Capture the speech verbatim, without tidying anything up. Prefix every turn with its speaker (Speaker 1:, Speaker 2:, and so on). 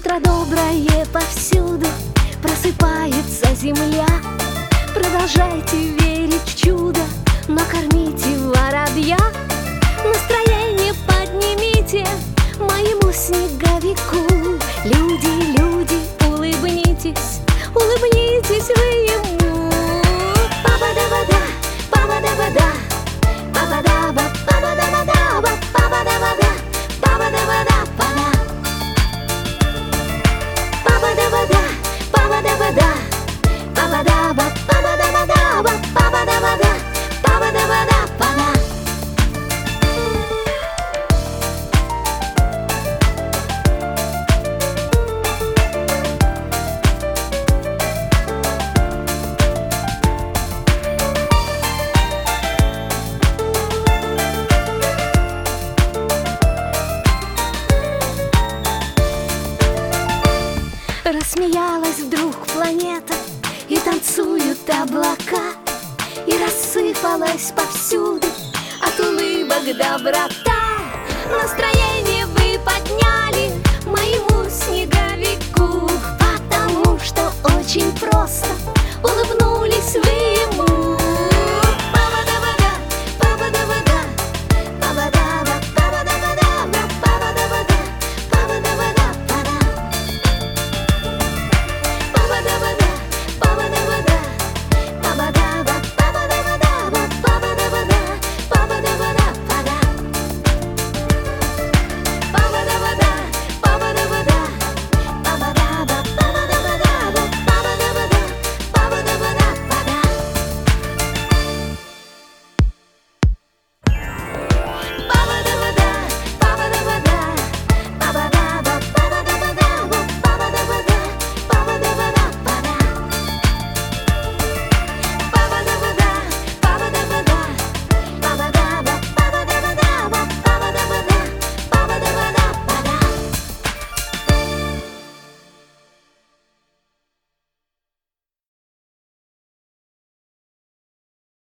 Speaker 1: Утро доброе повсюду, просыпается земля. Продолжайте верить в чудо, накормите воробья. Настроение поднимите моему снеговику. Люди, люди, улыбнитесь, улыбнитесь вы ему. Па-ба-да-ба-да, па-ба-да-ба-да, па-ба-да-ба, па-ба-да-ба-да, па-ба-да-ба-да, па-ба-да-ба-да-па-да. Па-ба-да-ба-да, па-ба-да-ба-да, па-ба-да-ба, па-ба-да-ба-да, па-ба-да-ба-да, па-ба-да-ба-да-па-да. Рассмеялась вдруг планета, и танцуют облака, и рассыпалась повсюду от улыбок доброта. Настроение